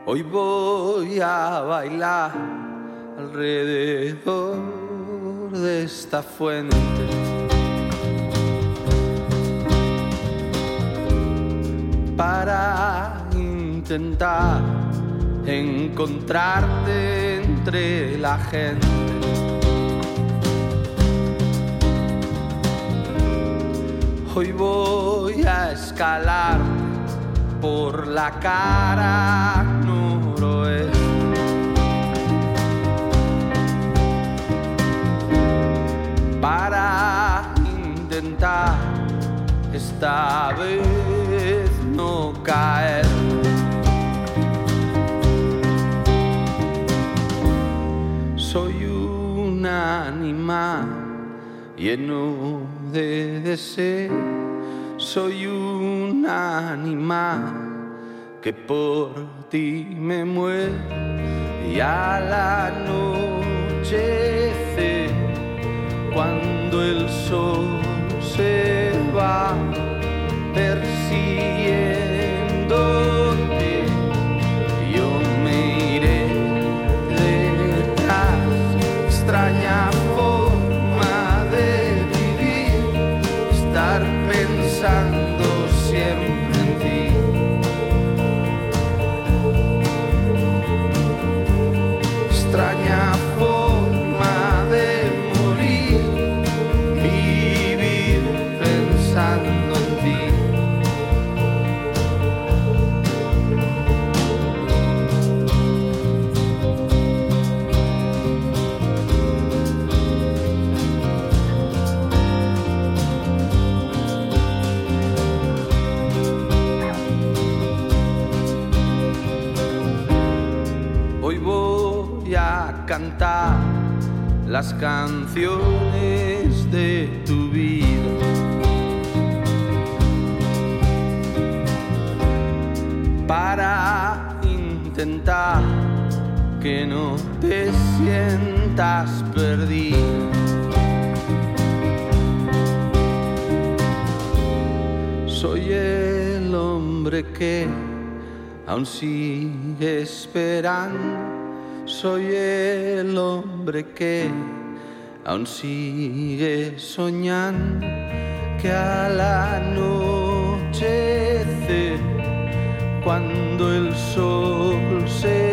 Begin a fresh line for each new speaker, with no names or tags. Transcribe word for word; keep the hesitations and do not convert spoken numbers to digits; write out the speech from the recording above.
Hoy voy a bailar alrededor de esta fuente. Para intentar encontrarte entre la gente. Hoy voy a escalar por la cara noroeste. Para intentar esta vez no caer. Soy un animal lleno de deseo. Soy un animal que por ti me muero. Y al anochecer, cuando el sol se va persiguiéndote, yo me iré detrás. Extraña forma de vivir, estar pensando siempre en ti. Extraña forma de morir, vivir pensando en ti. Hoy voy a cantar las canciones de tu vida. Para intentar que no te sientas perdido. Soy el hombre que aún sigue esperando. Soy el hombre que aún sigue soñando que al anochecer, cuando el sol se